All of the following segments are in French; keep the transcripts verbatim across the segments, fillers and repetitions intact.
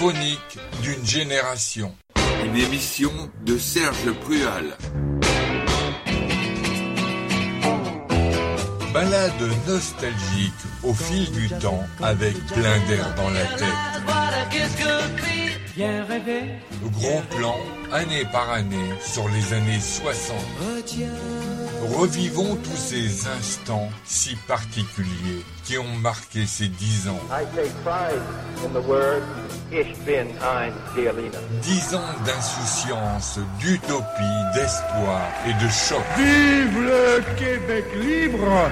chronique d'une génération. Une émission de Serge Prual. Balade nostalgique au fil du temps avec plein d'air dans la tête. Bien rêver. Gros plan, année par année, sur les années soixante. Revivons tous ces instants si particuliers qui ont marqué ces dix ans. I take pride in the word Ich bin ein Berliner. Dix ans d'insouciance, d'utopie, d'espoir et de choc. Vive le Québec libre!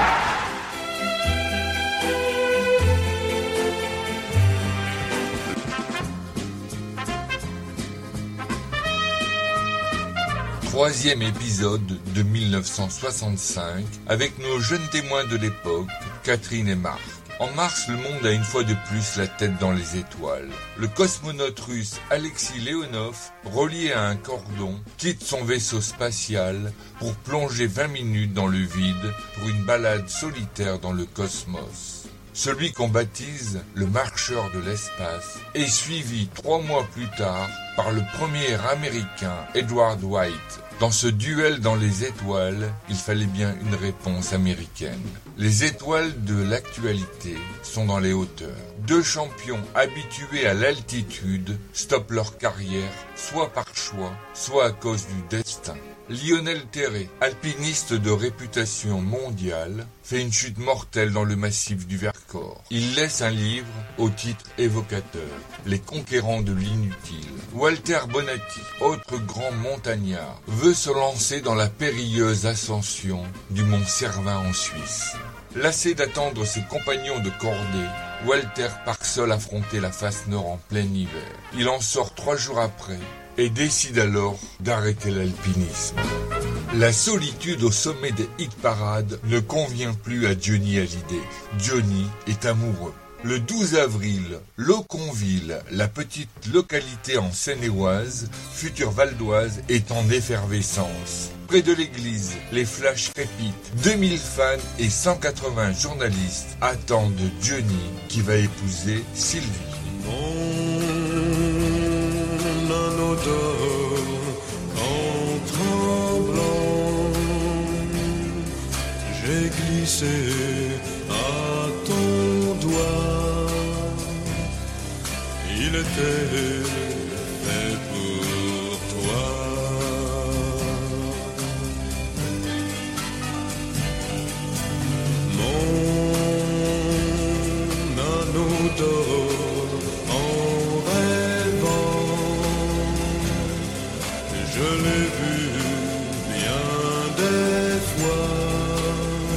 Troisième épisode de mille neuf cent soixante-cinq avec nos jeunes témoins de l'époque, Catherine et Marc. En mars, le monde a une fois de plus la tête dans les étoiles. Le cosmonaute russe Alexis Leonov, relié à un cordon, quitte son vaisseau spatial pour plonger vingt minutes dans le vide pour une balade solitaire dans le cosmos. Celui qu'on baptise le marcheur de l'espace est suivi trois mois plus tard par le premier américain Edward White. Dans ce duel dans les étoiles, il fallait bien une réponse américaine. Les étoiles de l'actualité sont dans les hauteurs. Deux champions habitués à l'altitude stoppent leur carrière, soit par choix, soit à cause du destin. Lionel Terré, alpiniste de réputation mondiale, fait une chute mortelle dans le massif du Vercors. Il laisse un livre au titre évocateur, Les conquérants de l'inutile. Walter Bonatti, autre grand montagnard, veut se lancer dans la périlleuse ascension du mont Cervin en Suisse. Lassé d'attendre ses compagnons de cordée, Walter part seul affronter la face nord en plein hiver. Il en sort trois jours après et décide alors d'arrêter l'alpinisme. La solitude au sommet des hit-parades ne convient plus à Johnny Hallyday. Johnny est amoureux. Le douze avril, Loconville, la petite localité en Seine-et-Oise, future valdoise, est en effervescence. Près de l'église, les flashs crépitent. deux mille fans et cent quatre-vingts journalistes attendent Johnny qui va épouser Sylvie. En tremblant, j'ai glissé à ton doigt. Il était fait pour toi. Mon anneau d'or. Je l'ai vu bien des fois,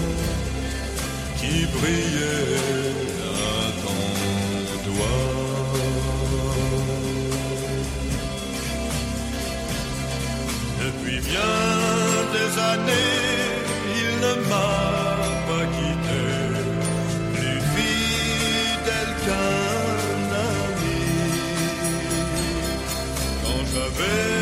qui brillait à ton doigt. Depuis bien des années, il ne m'a pas quitté, plus fidèle qu'un ami. Quand j'avais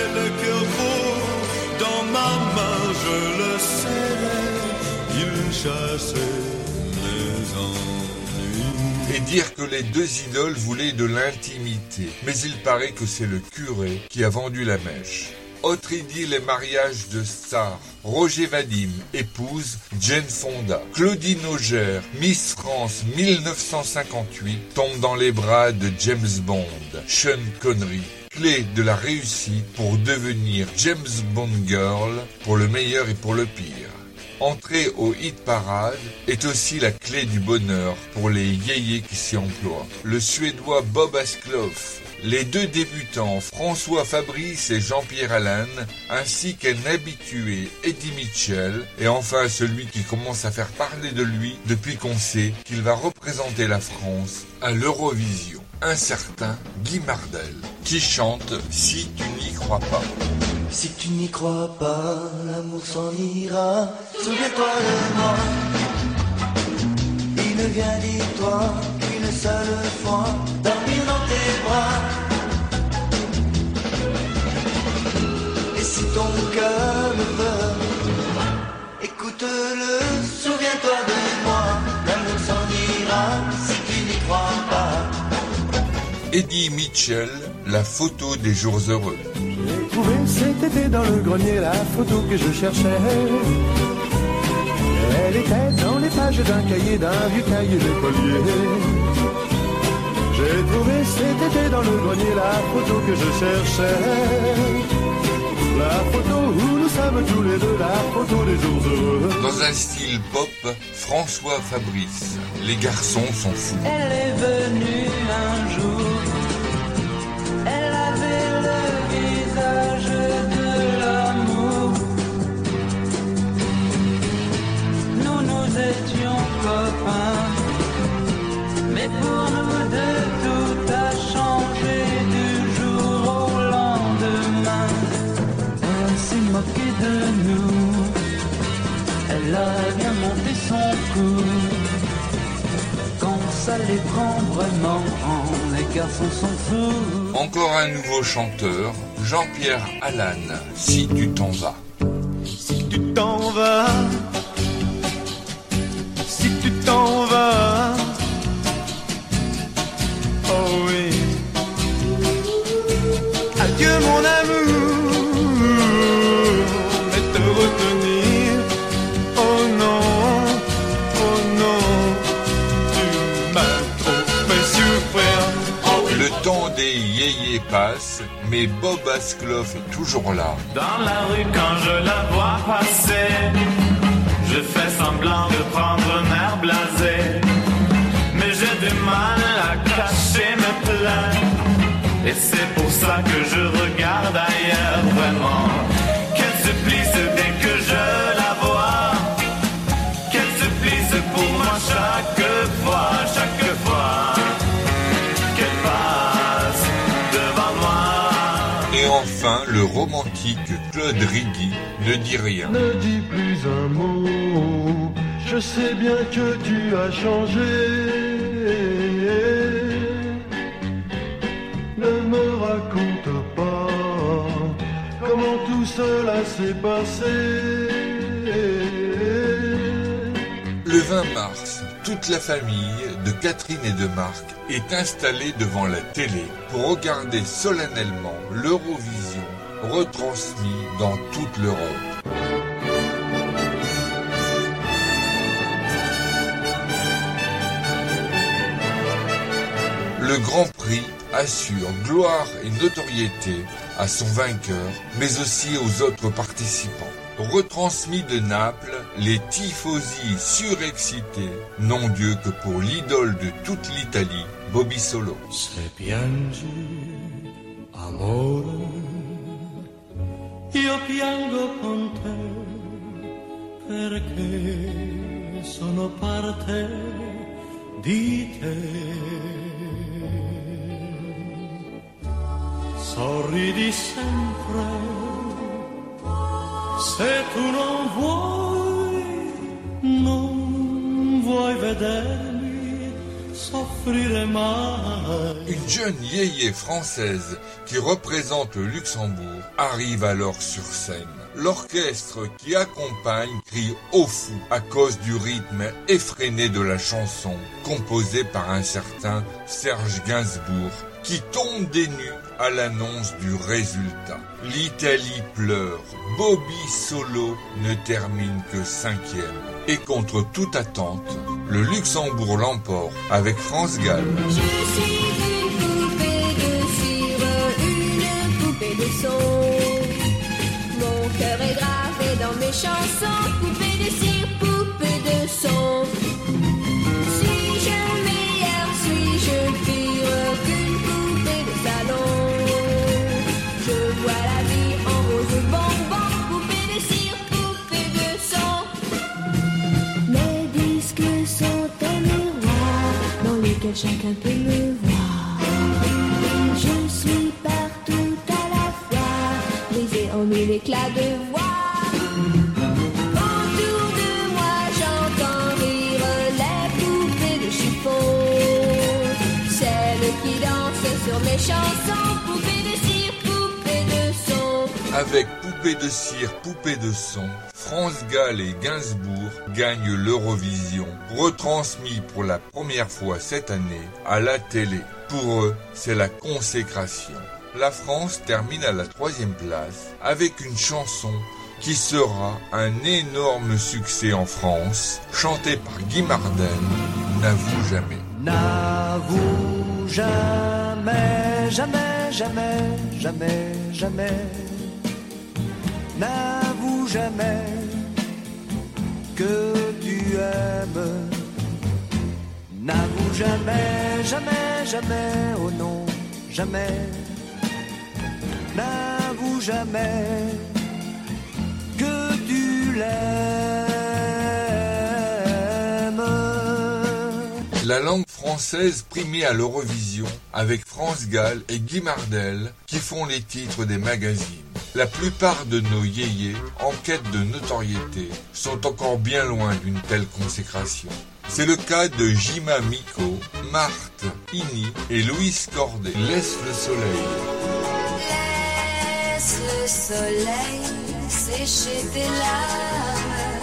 dans ma main, je le serrais, il chassait mes ennuis. Et dire que les deux idoles voulaient de l'intimité, mais il paraît que c'est le curé qui a vendu la mèche. Autre idylle et mariage de stars. Roger Vadim épouse Jane Fonda. Claudine Auger, Miss France mille neuf cent cinquante-huit, tombe dans les bras de James Bond, Sean Connery. Clé de la réussite pour devenir James Bond Girl pour le meilleur et pour le pire. Entrer au hit parade est aussi la clé du bonheur pour les yéyés qui s'y emploient. Le Suédois Bob Askloff, les deux débutants François Fabrice et Jean-Pierre Allan, ainsi qu'un habitué Eddie Mitchell, et enfin celui qui commence à faire parler de lui depuis qu'on sait qu'il va représenter la France à l'Eurovision. Un certain Guy Mardel, qui chante « Si tu n'y crois pas ». Si tu n'y crois pas, l'amour s'en ira, souviens-toi de moi. Il ne vient, dis-toi, qu'une seule fois, dormir dans tes bras. Et si ton cœur le veut, écoute-le, souviens-toi de moi. L'amour s'en ira, si tu n'y crois pas. Eddie Mitchell, la photo des jours heureux. J'ai trouvé cet été dans le grenier la photo que je cherchais. Elle était dans les pages d'un cahier, d'un vieux cahier d'écolier. J'ai trouvé cet été dans le grenier la photo que je cherchais. La photo où nous sommes tous les deux, la photo des jours heureux. Dans un style pop, François Fabrice, les garçons sont fous. Elle est venue un jour, elle avait le visage de l'amour. Nous, nous étions copains, mais pour nous deux, tout a changé du jour au lendemain. Elle s'est moquée de nous, elle a bien monté son cou. Quand ça les prend vraiment, les garçons sont fous. Encore un nouveau chanteur, Jean-Pierre Allan, Si tu t'en vas. Si tu t'en vas, si tu t'en vas, oh oui. Adieu mon amour, mais te retenir, oh non, oh non, tu m'as trop fait souffrir. Oh oui. Le temps des yéyés passe, mais Bob Ascloff est toujours là. Dans la rue quand je la vois passer, je fais semblant de prendre un air blasé, mais j'ai du mal à cacher mes pleurs, et c'est pour ça que je regarde ailleurs. Vraiment, quel supplice dès que je la vois, quel supplice pour moi chaque fois, chaque fois qu'elle passe devant moi. Et enfin, le romantique Claude Rigui ne dit rien. Ne dis plus un mot, je sais bien que tu as changé. Ne me raconte pas comment tout cela s'est passé. Le vingt mars, toute la famille de Catherine et de Marc est installée devant la télé pour regarder solennellement l'Eurovision retransmis dans toute l'Europe. Le Grand Prix assure gloire et notoriété à son vainqueur, mais aussi aux autres participants. Retransmis de Naples, les tifosi surexcités n'ont Dieu que pour l'idole de toute l'Italie, Bobby Solo. Se piangi, amore, io piango con te, perché sono parte di te. Sorridi sempre, se tu non vuoi, non vuoi vedermi soffrire mai. Une jeune yéyé française qui représente le Luxembourg arrive alors sur scène. L'orchestre qui accompagne crie au fou à cause du rythme effréné de la chanson composée par un certain Serge Gainsbourg qui tombe des nues à l'annonce du résultat. L'Italie pleure, Bobby Solo ne termine que cinquième. Et contre toute attente, le Luxembourg l'emporte avec France Gall. Je suis une poupée de cire, une poupée de son. Mon cœur est gravé dans mes chansons, poupée de cire, poupée de son. Suis-je meilleure, suis-je pire qu'une poupée de salon? Je vois la vie en rose bonbon, poupée de cire, poupée de son. Mes disques sont un miroir dans lequel chacun peut me voir. Je suis partout à la fois, brisée en mille éclats de voix. Autour de moi j'entends rire les poupées de chiffon, celles qui dansent sur mes chansons, poupées de cire, poupées de son. Avec Poupée de cire, poupée de son, France Gall et Gainsbourg gagnent l'Eurovision, retransmis pour la première fois cette année à la télé. Pour eux, c'est la consécration. La France termine à la troisième place avec une chanson qui sera un énorme succès en France, chantée par Guy Marden, N'avoue jamais. N'avoue jamais, jamais, jamais, jamais, jamais. N'avoue jamais que tu aimes. N'avoue jamais, jamais, jamais, oh non, jamais. N'avoue jamais que tu l'aimes. La langue française primée à l'Eurovision avec France Gall et Guy Marden qui font les titres des magazines. La plupart de nos yéyés, en quête de notoriété, sont encore bien loin d'une telle consécration. C'est le cas de Jima Miko, Marthe, Ini et Louise Corday. Laisse le soleil. Laisse le soleil sécher tes larmes.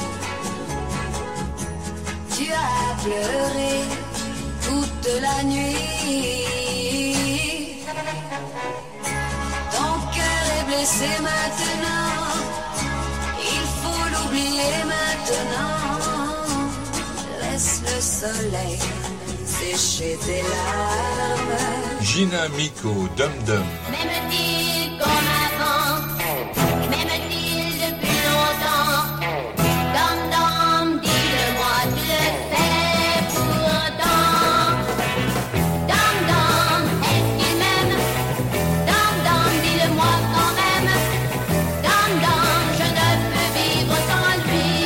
Tu as pleuré toute la nuit. Ton cœur est blessé maintenant. Il faut l'oublier maintenant. Laisse le soleil sécher tes larmes. Gina Miko, Dum Dum. M'aime-t-il comme avant? M'aime-t-il depuis longtemps? Dum Dum, dis-le-moi, tu le sais pourtant. Dum Dum, est-ce qu'il m'aime? Dum Dum, dis-le-moi quand même. Dum Dum, je ne peux vivre sans lui.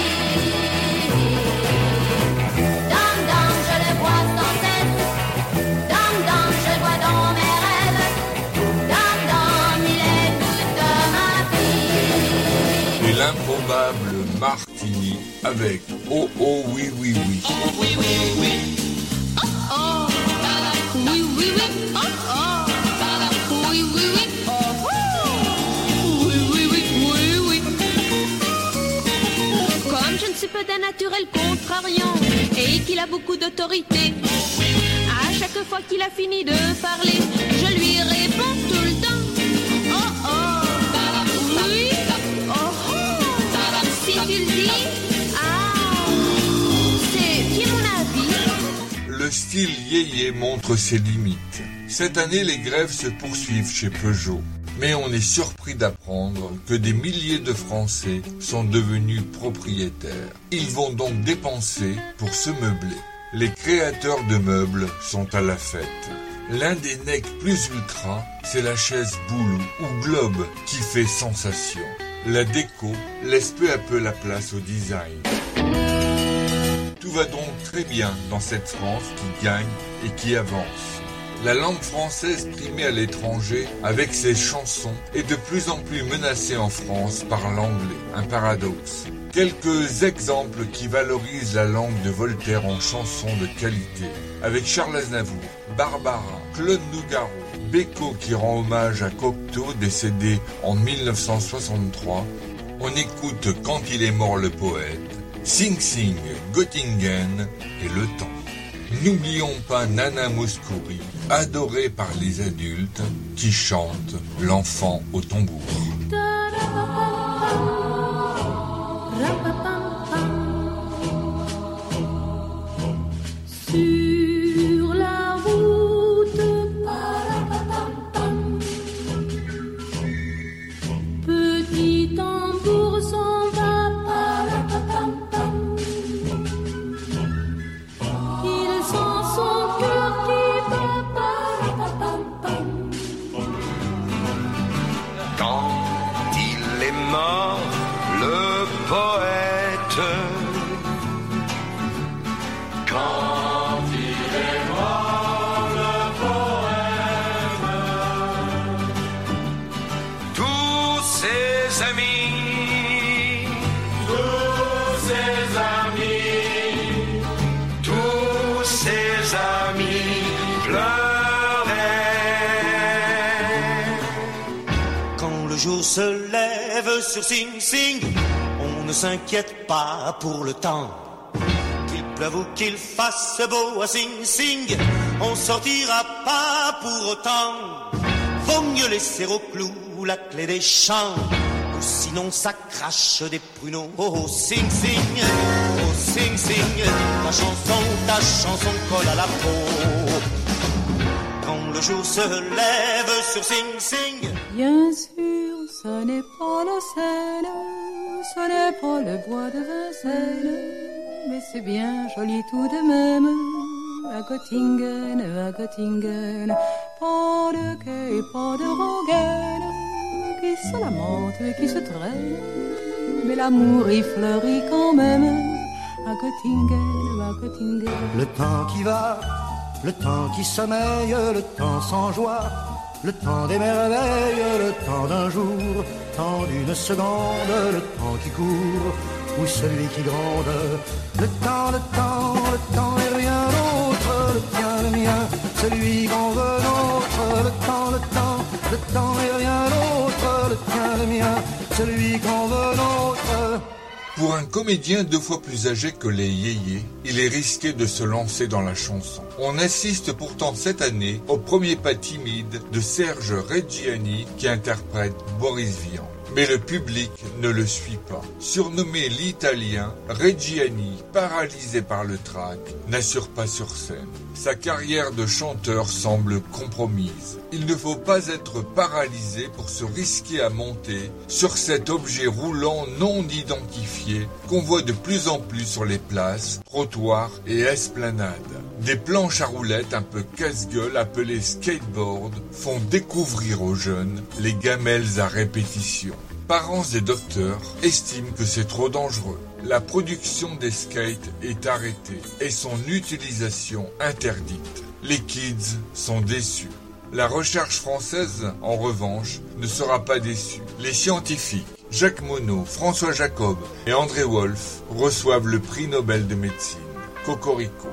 Dum Dum, je le vois sans cesse. Dum Dum, je le vois dans mes rêves. Dum Dum, il est toute ma vie. Et l'improbable Martini avec Oh Oh Oui Oui Oui. Oh oui oui oui. Oh oh. Oui oui oui. Oh oh. Oui oui oui. Oh oh. Oui oui oui. Oui oui. Comme je ne suis pas d'un naturel contrariant et qu'il a beaucoup d'autorité, à chaque fois qu'il a fini de parler, je lui réponds tout le temps. Oh oh. Oui. Oh oh. Si tu le dis. Ah. C'est bien mon avis. Le style yéyé montre ses limites. Cette année, les grèves se poursuivent chez Peugeot. Mais on est surpris d'apprendre que des milliers de Français sont devenus propriétaires. Ils vont donc dépenser pour se meubler. Les créateurs de meubles sont à la fête. L'un des necks plus ultra, c'est la chaise boule ou globe qui fait sensation. La déco laisse peu à peu la place au design. Tout va donc très bien dans cette France qui gagne et qui avance. La langue française primée à l'étranger avec ses chansons est de plus en plus menacée en France par l'anglais, un paradoxe. Quelques exemples qui valorisent la langue de Voltaire en chansons de qualité, avec Charles Aznavour, Barbara, Claude Nougaro, Beko qui rend hommage à Cocteau décédé en mille neuf cent soixante-trois. On écoute Quand il est mort le poète, Sing Sing, Göttingen et Le Temps. N'oublions pas Nana Mouskouri, adorée par les adultes, qui chante l'enfant au tambour. Sur la route, petit tambour s'en va. Il sent son cœur qui bat. Quand il est mort, le poète. Quand il est mort, le poète. Tous ses amis, tous ses amis, tous ses amis pleuraient. Quand le jour se lève sur Sing Sing, on On ne s'inquiète pas pour le temps. Qu'il pleuve ou qu'il fasse beau à Sing Sing, on sortira pas pour autant. Vaut mieux laisser au clou la clé des champs, ou sinon ça crache des pruneaux. Oh Sing Sing, oh Sing Sing, ta chanson, ta chanson colle à la peau. Quand le jour se lève sur Sing Sing. Bien sûr, ce n'est pas la Seine, ce n'est pas le bois de Vincennes, mais c'est bien joli tout de même. À Göttingen, à Göttingen, pas de quai, pas de rengaine, qui se lamente et qui se traîne, mais l'amour y fleurit quand même. À Göttingen, à Göttingen. Le temps qui va, le temps qui sommeille, le temps sans joie, le temps des merveilles, le temps d'un jour, temps d'une seconde, le temps qui court, ou celui qui gronde. Le temps, le temps, le temps est rien d'autre, le tien, le mien, celui qu'on veut nôtre. Le temps, le temps, le temps est rien d'autre, le tien, le mien, celui qu'on veut nôtre. Pour un comédien deux fois plus âgé que les yéyés, il est risqué de se lancer dans la chanson. On assiste pourtant cette année au premier pas timide de Serge Reggiani qui interprète Boris Vian. Mais le public ne le suit pas. Surnommé l'Italien, Reggiani, paralysé par le trac, n'assure pas sur scène. Sa carrière de chanteur semble compromise. Il ne faut pas être paralysé pour se risquer à monter sur cet objet roulant non identifié qu'on voit de plus en plus sur les places, trottoirs et esplanades. Des planches à roulettes un peu casse-gueule appelées skateboard font découvrir aux jeunes les gamelles à répétition. Parents et docteurs estiment que c'est trop dangereux. La production des skates est arrêtée et son utilisation interdite. Les kids sont déçus. La recherche française, en revanche, ne sera pas déçue. Les scientifiques Jacques Monod, François Jacob et André Wolf reçoivent le prix Nobel de médecine. Cocorico.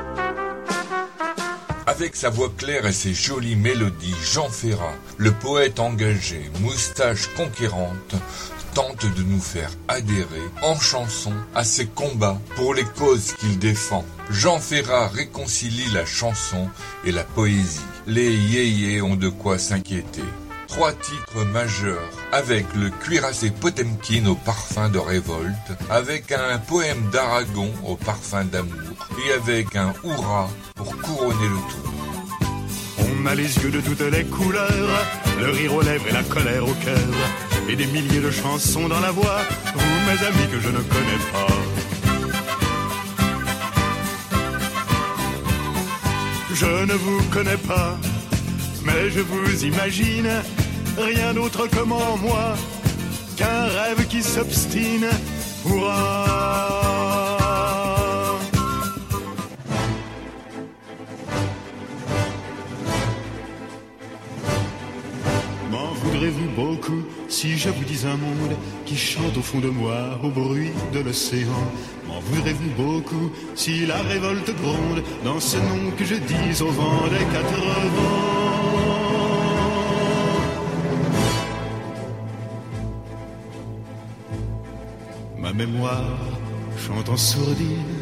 Avec sa voix claire et ses jolies mélodies, Jean Ferrat, le poète engagé, moustache conquérante, tente de nous faire adhérer en chanson à ses combats pour les causes qu'il défend. Jean Ferrat réconcilie la chanson et la poésie. Les yéyés ont de quoi s'inquiéter. Trois titres majeurs, avec le cuirassé Potemkin au parfum de révolte, avec un poème d'Aragon au parfum d'amour, et avec un hurrah pour couronner le tout. On a les yeux de toutes les couleurs, le rire aux lèvres et la colère au cœur, et des milliers de chansons dans la voix, vous mes amis que je ne connais pas. Je ne vous connais pas, mais je vous imagine, rien d'autre comme en moi, qu'un rêve qui s'obstine pourra. M'en voudrez-vous beaucoup si je vous dis un monde qui chante au fond de moi au bruit de l'océan? M'en voudrez-vous beaucoup si la révolte gronde dans ce nom que je dis au vent des quatre vents? Ma mémoire chante en sourdine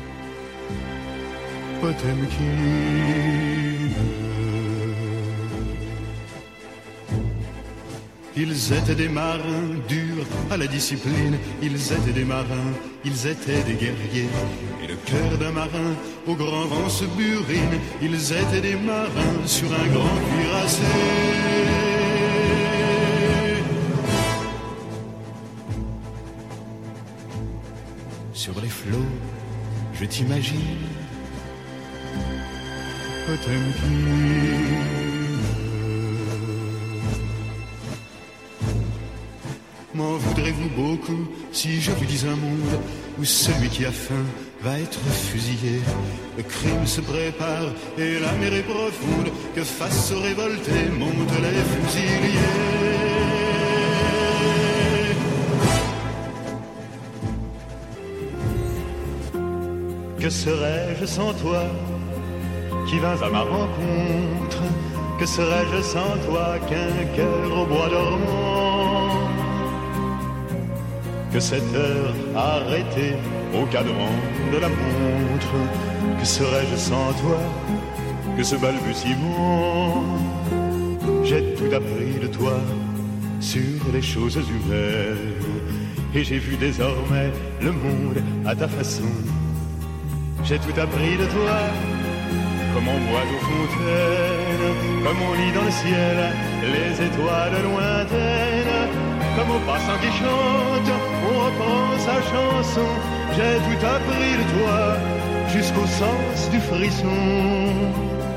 Potemkin. Ils étaient des marins durs à la discipline, ils étaient des marins, ils étaient des guerriers. Et le cœur d'un marin au grand vent se burine, ils étaient des marins sur un grand cuirassé. Sur les flots, je t'imagine Potemkin. M'en voudrez-vous beaucoup si je vous dis un monde où celui qui a faim va être fusillé? Le crime se prépare et la mer est profonde, que face aux révoltés montent les fusiliers. Que serais-je sans toi qui vins à ma rencontre? Que serais-je sans toi qu'un cœur au bois dormant? que cette heure arrêtée au cadran de la montre. Que serais-je sans toi, que ce balbutiement? J'ai tout appris de toi sur les choses humaines, et j'ai vu désormais le monde à ta façon. J'ai tout appris de toi, comme on boit aux fontaines, comme on lit dans le ciel les étoiles lointaines, comme au passant qui chante, on reprend sa chanson. J'ai tout appris de toi, jusqu'au sens du frisson.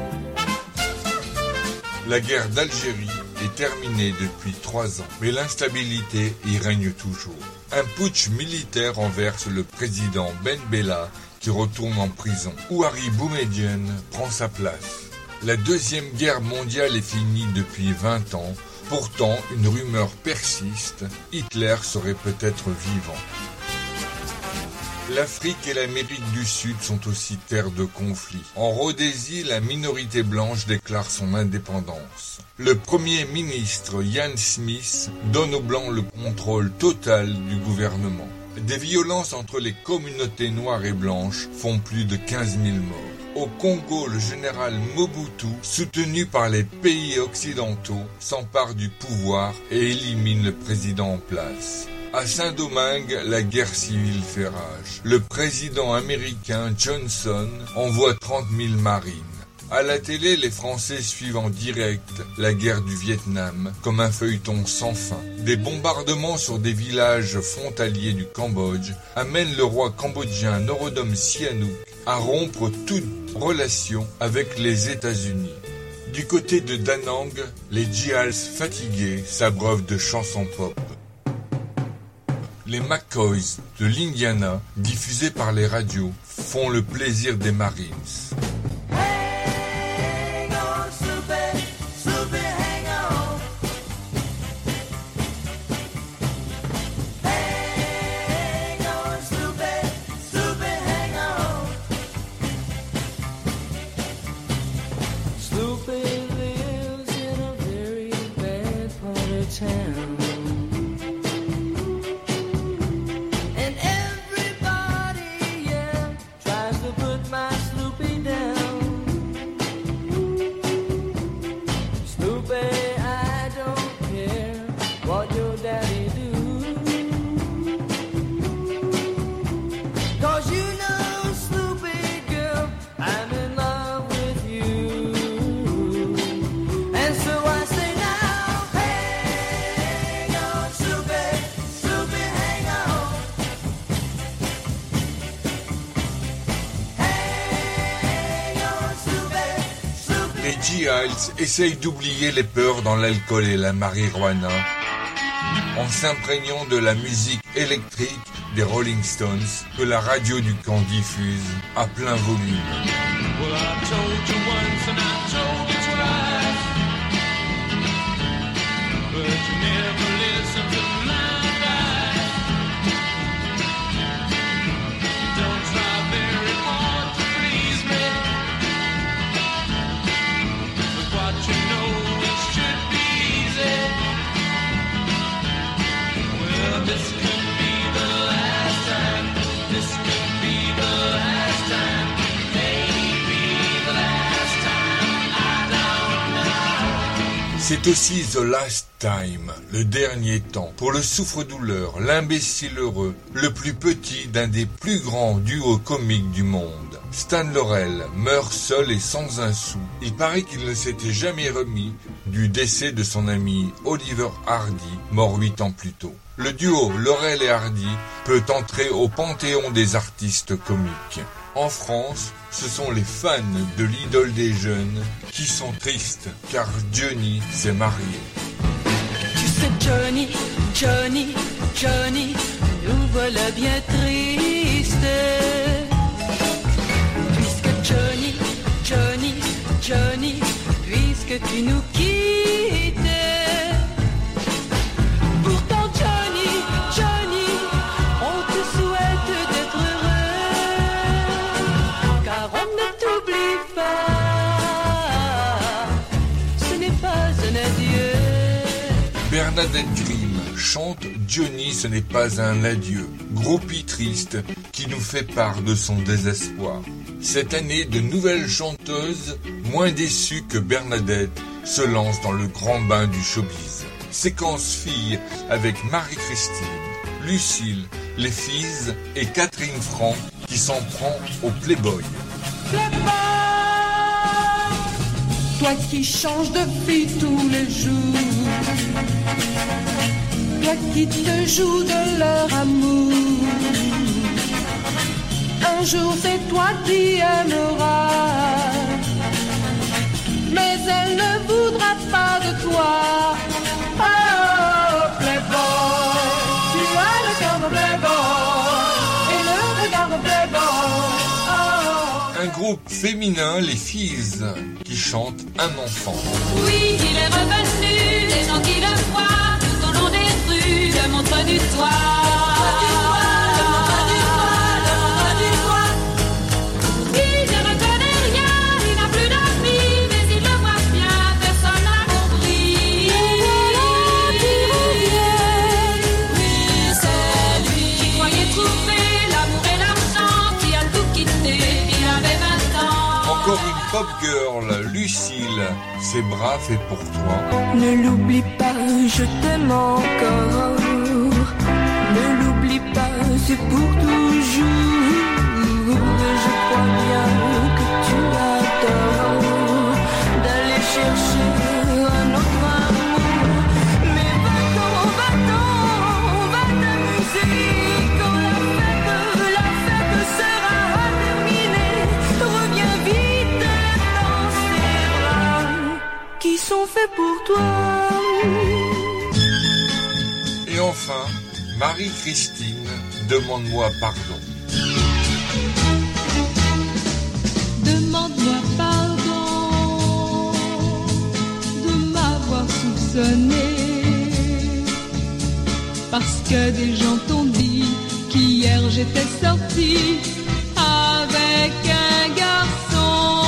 La guerre d'Algérie est terminée depuis trois ans, mais l'instabilité y règne toujours. Un putsch militaire renverse le président Ben Bella qui retourne en prison. Houari Boumediene prend sa place. La deuxième guerre mondiale est finie depuis vingt ans. Pourtant, une rumeur persiste. Hitler serait peut-être vivant. L'Afrique et l'Amérique du Sud sont aussi terres de conflits. En Rhodésie, la minorité blanche déclare son indépendance. Le Premier ministre Ian Smith donne aux Blancs le contrôle total du gouvernement. Des violences entre les communautés noires et blanches font plus de quinze mille morts. Au Congo, le général Mobutu, soutenu par les pays occidentaux, s'empare du pouvoir et élimine le président en place. À Saint-Domingue, la guerre civile fait rage. Le président américain Johnson envoie trente mille marines. À la télé, les Français suivent en direct la guerre du Vietnam comme un feuilleton sans fin. Des bombardements sur des villages frontaliers du Cambodge amènent le roi cambodgien Norodom Sihanouk à rompre toute relation avec les États-Unis. Du côté de Da Nang, les djihals fatigués s'abreuvent de chansons pop. Les McCoys de l'Indiana, diffusés par les radios, font le plaisir des Marines. Giles essaye d'oublier les peurs dans l'alcool et la marijuana en s'imprégnant de la musique électrique des Rolling Stones que la radio du camp diffuse à plein volume. Well, I told you once and I told you twice, but you never listen to my advice. Don't try very hard to please me. What you know, it should be easy. Well, this could be the last time. This could be the last time. Maybe the last time. I don't know. C'est aussi The Last Time, le dernier temps, pour le souffre-douleur, l'imbécile heureux, le plus petit d'un des plus grands duos comiques du monde. Stan Laurel meurt seul et sans un sou. Il paraît qu'il ne s'était jamais remis du décès de son ami Oliver Hardy, mort huit ans plus tôt. Le duo Laurel et Hardy peut entrer au panthéon des artistes comiques. En France, ce sont les fans de l'idole des jeunes qui sont tristes car Johnny s'est marié. Tu sais Johnny, Johnny, Johnny, nous voilà bien tristes. Johnny, Johnny, Johnny, puisque tu nous quittes. Pourtant Johnny, Johnny, on te souhaite d'être heureux, car on ne t'oublie pas, ce n'est pas un adieu. Bernadette Grimm chante Johnny, ce n'est pas un adieu, groupie triste qui nous fait part de son désespoir. Cette année, de nouvelles chanteuses, moins déçues que Bernadette, se lancent dans le grand bain du showbiz. Séquence filles avec Marie-Christine, Lucille, les Filles et Catherine Franck qui s'en prend au Playboy. Playboy, toi qui changes de fille tous les jours, toi qui te joues de leur amour, un jour c'est toi qui aimeras, mais elle ne voudra pas de toi. Oh, Playboy, tu as le cœur de Playboy et le regard de Playboy. Oh. Un groupe féminin, les Filles, qui chantent un enfant. Oui, il est revenu, les gens qui le voient tout au long des rues le montrent du doigt. Encore une pop girl, Lucille, c'est brave et pour toi. Ne l'oublie pas, je t'aime encore. Ne l'oublie pas, c'est pour toujours. Je crois bien que tu adores d'aller chercher un autre amour. Mais va-t'en, va-t'en, va t'amuser. Quand la fête, la fête sera terminée, reviens vite dans ces bras qui sont faits pour toi. Et enfin, Marie-Christine, demande-moi pardon. Demande-moi pardon de m'avoir soupçonné, parce que des gens t'ont dit qu'hier j'étais sortie avec un garçon.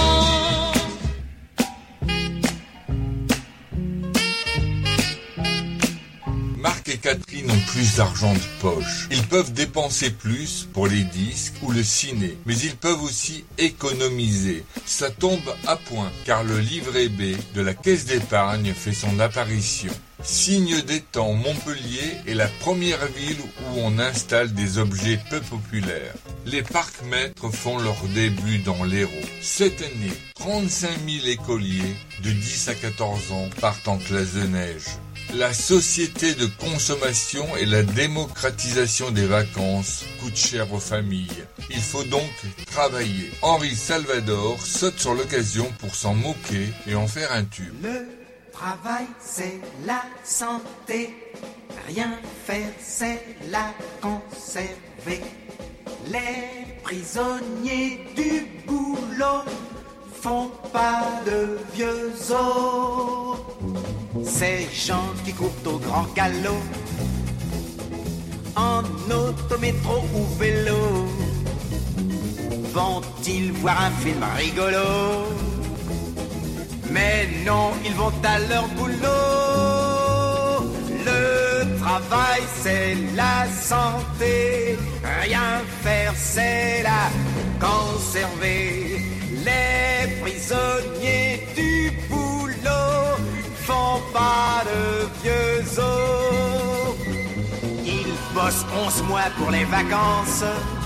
Marc et Catherine ont plus d'argent de poche. Ils peuvent dépenser plus pour les disques ou le ciné, mais ils peuvent aussi économiser. Ça tombe à point, car le livret B de la Caisse d'épargne fait son apparition. Signe des temps, Montpellier est la première ville où on installe des objets peu populaires. Les parcs-mètres font leur début dans l'Hérault. Cette année, trente-cinq mille écoliers de dix à quatorze ans partent en classe de neige. La société de consommation et la démocratisation des vacances coûtent cher aux familles. Il faut donc travailler. Henri Salvador saute sur l'occasion pour s'en moquer et en faire un tube. Le travail, c'est la santé. Rien faire, c'est la conserver. Les prisonniers du boulot font pas de vieux os. Ces gens qui courent au grand galop, en auto, métro ou vélo, vont-ils voir un film rigolo? Mais non, ils vont à leur boulot. Le travail, c'est la santé. Rien faire, c'est la conserver. Les prisonniers du boulot font pas de vieux os. Ils bossent onze mois pour les vacances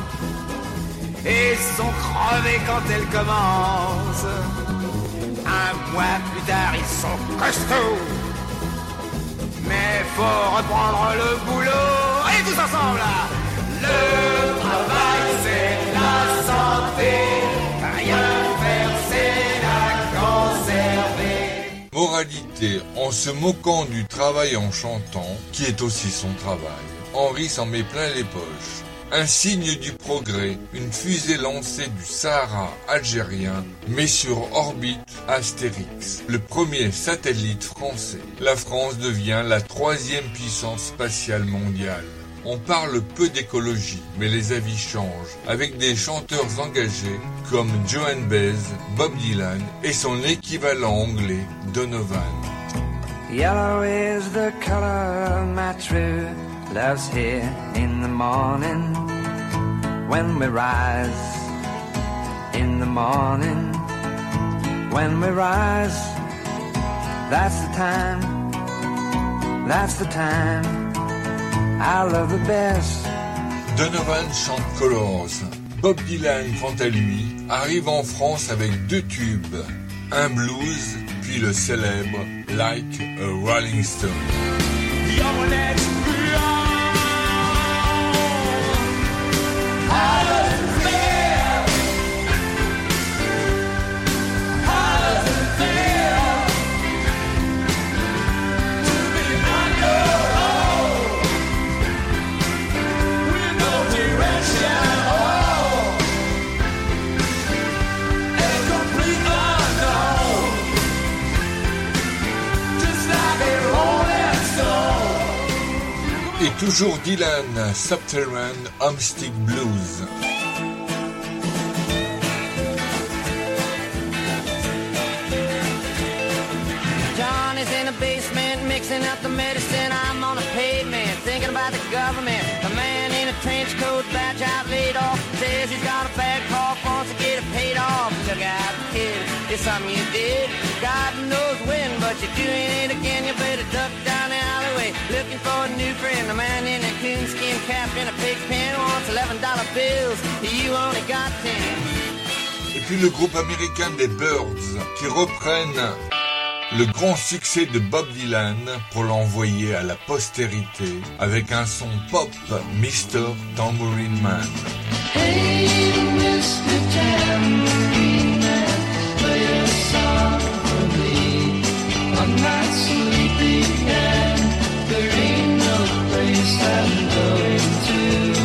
et sont crevés quand elles commencent. Un mois plus tard, ils sont costauds, mais faut reprendre le boulot. Et tous ensemble là. Le travail, c'est la santé. Rien faire, c'est la conserver. Moralité, en se moquant du travail en chantant, qui est aussi son travail, Henri s'en met plein les poches. Un signe du progrès, une fusée lancée du Sahara algérien met sur orbite Astérix, le premier satellite français. La France devient la troisième puissance spatiale mondiale. On parle peu d'écologie, mais les avis changent, avec des chanteurs engagés comme Joan Baez, Bob Dylan et son équivalent anglais, Donovan. Yellow is the color my true love's here in the morning. When we rise in the morning, when we rise, that's the time, that's the time I love the best. Donovan chante Colors. Bob Dylan, quant à lui, arrive en France avec deux tubes, un blues, puis le célèbre Like a Rolling Stone. Et toujours Dylan, Subterranean Homestick Blues. John is in the basement mixing up the medicine. I'm on the pavement thinking about the government. The man in a trench coat, badge out laid off, says he's got a bad cough, wants to get it paid off. Look out, kid, it's something you did. God knows when, but you're doing it again. You better duck down the alleyway, looking for a new friend. The man in a coonskin cap and a pig pen wants eleven dollar bills. You only got ten. Et puis le groupe américain des Byrds qui reprennent le grand succès de Bob Dylan pour l'envoyer à la postérité avec un son pop, mister Tambourine Man. Hey, mister Tambourine Man, play a song for me. I'm not sleepy and there ain't no place I'm going to.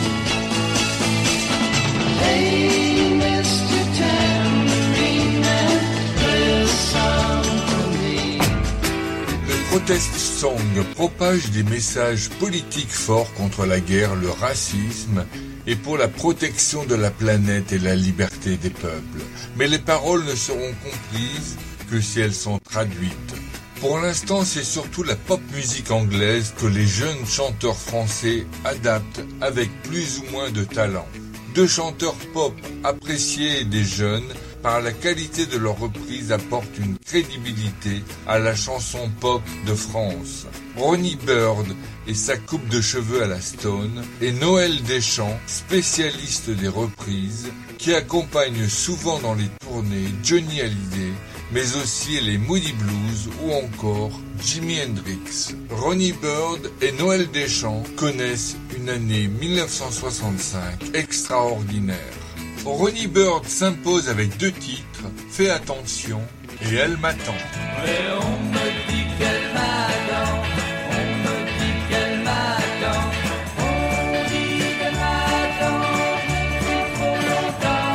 Hey, mister Tambourine Man, play a song for me. Le protest song propage des messages politiques forts contre la guerre, le racisme et pour la protection de la planète et la liberté des peuples. Mais les paroles ne seront comprises que si elles sont traduites. Pour l'instant, c'est surtout la pop musique anglaise que les jeunes chanteurs français adaptent avec plus ou moins de talent. Deux chanteurs pop appréciés des jeunes par la qualité de leur reprise apportent une crédibilité à la chanson pop de France. Ronnie Byrd et sa coupe de cheveux à la Stone et Noël Deschamps, spécialiste des reprises, qui accompagne souvent dans les tournées Johnny Hallyday, mais aussi les Moody Blues ou encore Jimi Hendrix. Ronnie Byrd et Noël Deschamps connaissent une année dix-neuf cent soixante-cinq extraordinaire. Ronnie Byrd s'impose avec deux titres, Fais attention et Elle m'attend. Ouais, on me dit qu'elle m'attend, on me dit qu'elle m'attend, on dit qu'elle m'attend depuis trop longtemps.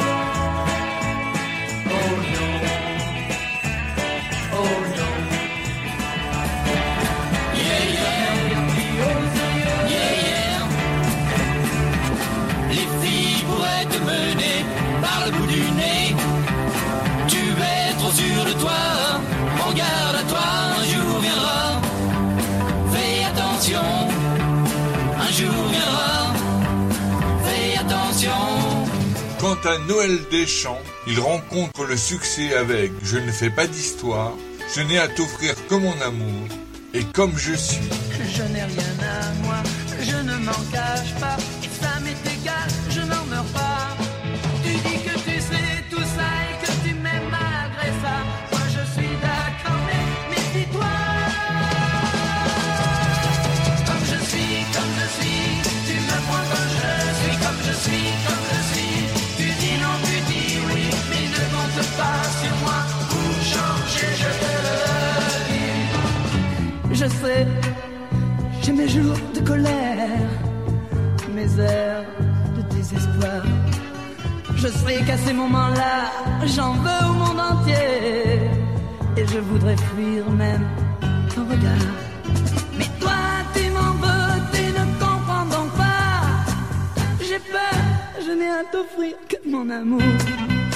Oh non, oh non. Yeah, yeah, yeah, yeah. Les filles pourraient te mener par le bout du nez. Tu es trop sûr de toi, prends garde à toi, un jour viendra. Fais attention, un jour viendra. Fais attention. Quant à Noël Deschamps, il rencontre le succès avec Je ne fais pas d'histoire, je n'ai à t'offrir que mon amour et comme je suis. Je n'ai rien à moi, je ne m'en cache pas, et ça m'est égal, je n'en meurs pas. Tu dis que tu sais tout ça et que tu m'aimes malgré ça. Moi je suis d'accord, mais méfie-toi. Comme je suis, comme je suis, tu me prends comme je suis, comme je suis, comme je suis. Tu dis non, tu dis oui, mais ne compte pas sur moi pour changer, je te le dis. Je sais, j'ai mes jours de colère, mes heures de désespoir. Je sais qu'à ces moments-là, j'en veux au monde entier. Et je voudrais fuir même ton regard. Mais toi, tu m'en veux, tu ne comprends donc pas. J'ai peur, je n'ai à t'offrir que mon amour.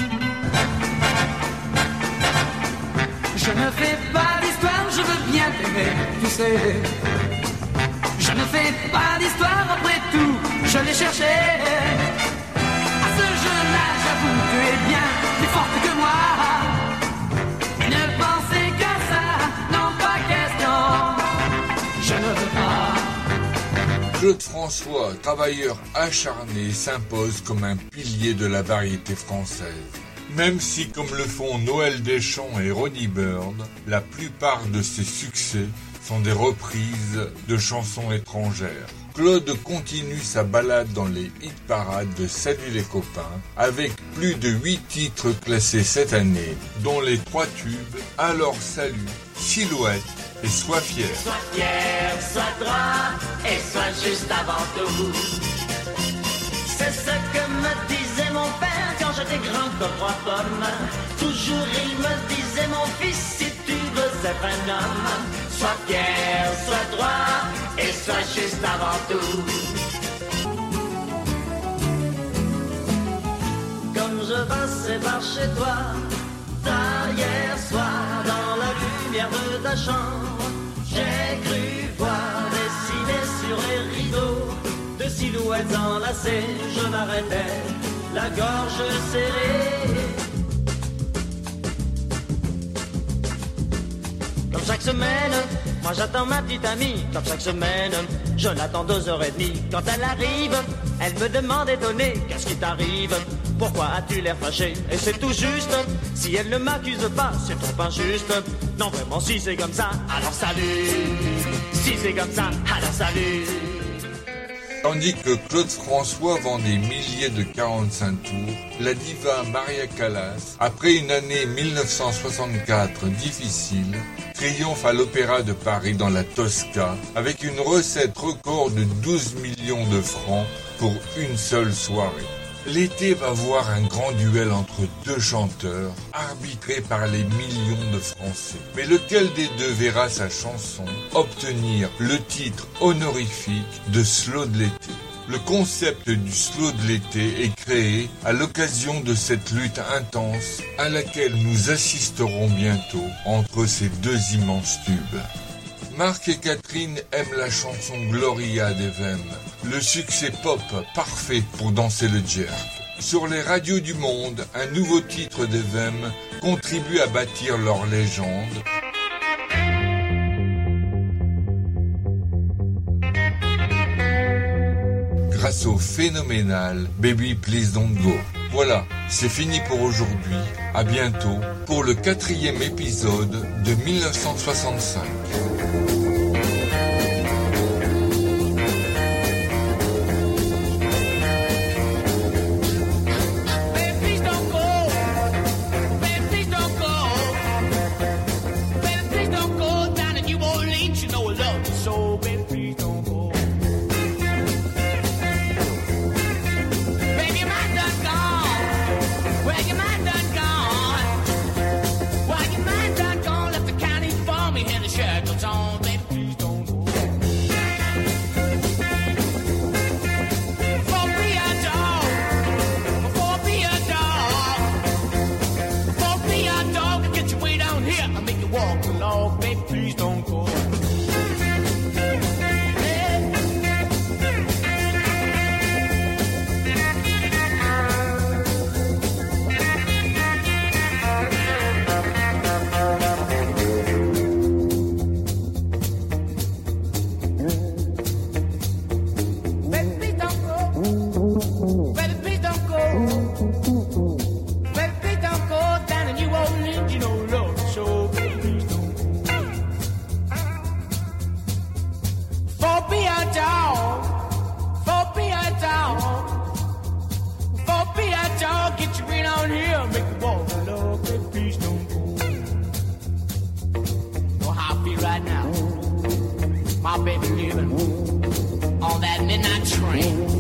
Je ne fais pas d'histoire, je veux bien te mais tu sais, je ne fais pas d'histoire après tout, je l'ai cherché. À ce jeu-là, j'avoue, tu es bien plus forte que moi. Et ne pensez qu'à ça, non pas question, je ne veux pas. Claude François, travailleur acharné, s'impose comme un pilier de la variété française. Même si, comme le font Noël Deschamps et Ronnie Bird, la plupart de ses succès sont des reprises de chansons étrangères. Claude continue sa balade dans les hit-parades de Salut les copains, avec plus de huit titres classés cette année, dont les trois tubes Alors Salut, Silhouette et Sois fier. Sois fier, sois droit et sois juste avant tout. C'est ce que me disait mon père quand j'étais grand comme trois pommes. Toujours il me disait mon fils, si tu veux être un homme, sois fier, sois droit et sois juste avant tout. Comme je passais par chez toi, tard hier soir, dans la lumière de ta chambre, j'ai cru voir dessiner sur les rideaux de silhouettes enlacées. Je m'arrêtais, la gorge serrée. Comme chaque semaine, moi j'attends ma petite amie. Comme chaque semaine, je l'attends deux heures et demie. Quand elle arrive, elle me demande étonnée, qu'est-ce qui t'arrive? Pourquoi as-tu l'air fâché? Et c'est tout juste, si elle ne m'accuse pas, c'est trop injuste. Non vraiment, si c'est comme ça, alors salut. Si c'est comme ça, alors salut. Tandis que Claude François vend des milliers de quarante-cinq tours, la diva Maria Callas, après une année mille neuf cent soixante-quatre difficile, triomphe à l'Opéra de Paris dans la Tosca, avec une recette record de douze millions de francs pour une seule soirée. L'été va voir un grand duel entre deux chanteurs, arbitré par les millions de Français. Mais lequel des deux verra sa chanson obtenir le titre honorifique de Slow de l'été? Le concept du slow de l'été est créé à l'occasion de cette lutte intense à laquelle nous assisterons bientôt entre ces deux immenses tubes. Marc et Catherine aiment la chanson Gloria d'Evem, le succès pop parfait pour danser le jerk. Sur les radios du monde, un nouveau titre d'Evem contribue à bâtir leur légende. Grâce au phénoménal Baby Please Don't Go. Voilà, c'est fini pour aujourd'hui. À bientôt pour le quatrième épisode de mille neuf cent soixante-cinq. My baby living on that midnight train.